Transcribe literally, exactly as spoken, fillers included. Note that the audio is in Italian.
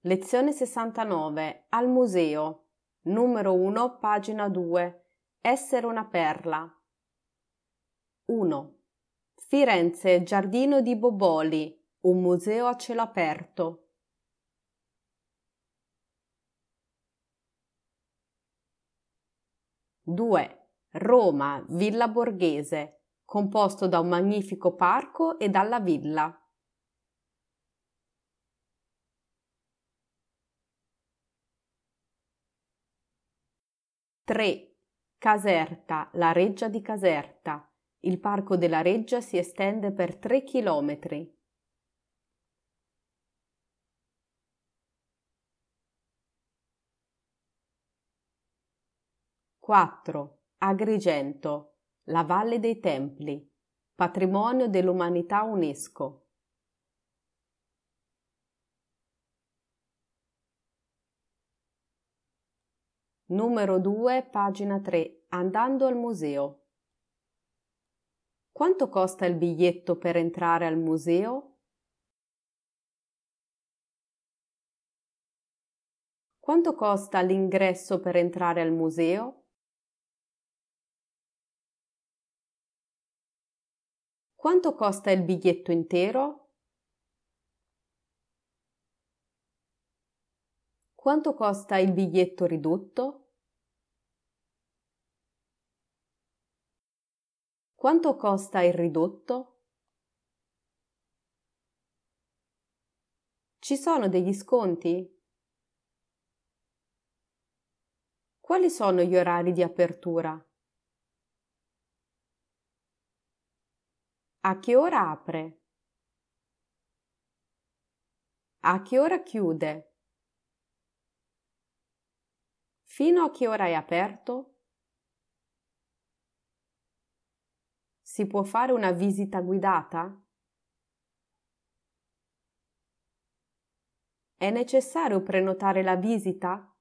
Lezione sessantanove. Al museo. Numero uno, pagina due. Essere una perla. uno. Firenze, Giardino di Boboli, un museo a cielo aperto. due. Roma, Villa Borghese, composto da un magnifico parco e dalla villa. tre. Caserta, la Reggia di Caserta. Il parco della Reggia si estende per tre chilometri. quattro. Agrigento, la Valle dei Templi, patrimonio dell'umanità UNESCO. Numero due, pagina tre. Andando al museo. Quanto costa il biglietto per entrare al museo? Quanto costa l'ingresso per entrare al museo? Quanto costa il biglietto intero? Quanto costa il biglietto ridotto? Quanto costa il ridotto? Ci sono degli sconti? Quali sono gli orari di apertura? A che ora apre? A che ora chiude? Fino a che ora è aperto? Si può fare una visita guidata? È necessario prenotare la visita?